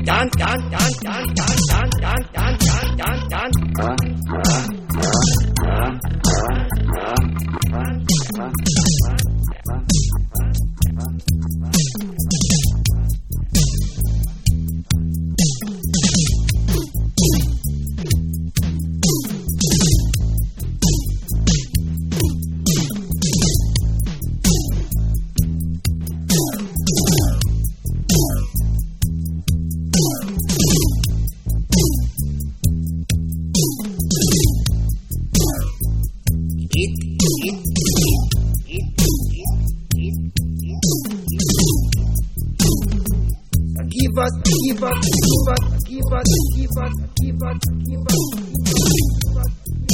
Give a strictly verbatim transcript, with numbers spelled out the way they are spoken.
dan dan dan dan dan dan dan dan dan dan Give us, give us, give us, give us, give us, give us, give us, give us.